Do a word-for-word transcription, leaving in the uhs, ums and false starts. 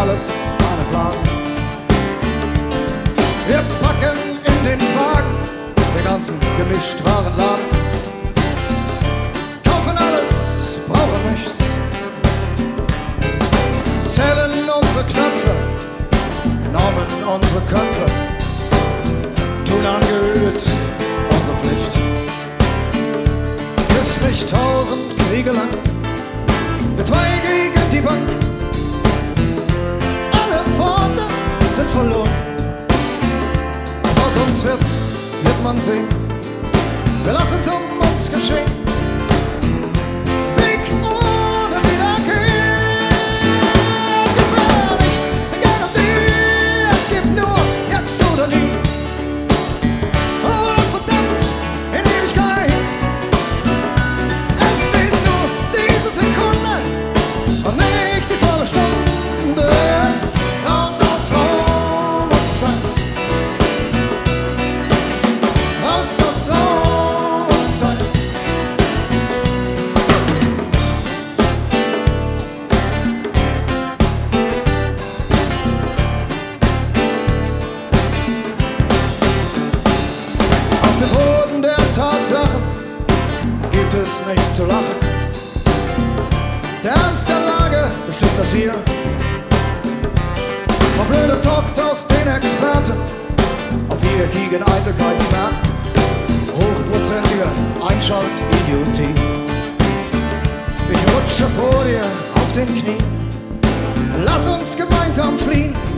alles einen Plan. Wir packen in den Wagen den ganzen Gemischtwarenladen, kaufen alles, brauchen nichts, zählen unsere Knöpfe, normen unsere Köpfe, tun angeübt unsere Pflicht. Küss mich tausend Kriege lang, wir zwei gegen die Bank. Alle Worte sind verloren. Was aus uns wird, wird man sehen. Wir lassen's um uns geschehen. Weg ohne Wiederkehr. Es gibt mehr nichts, egal ob die. Es gibt nur jetzt oder nie. Oder verdammt, in Ewigkeit. Es sind nur diese Sekunde und nicht die volle Stunde. Raus aus Raum und Zeit. Raus aus Raum und Zeit. Auf dem Boden der Tatsachen gibt es nichts zu lachen. Der Ernst der Lage bestimmt das hier. Verblödet hockt aus den Experten auf viereckigen Eitelkeitsmärkten. Hochprozentige Einschaltidiotie. Ich rutsche vor dir auf den Knien. Lass uns gemeinsam fliehen.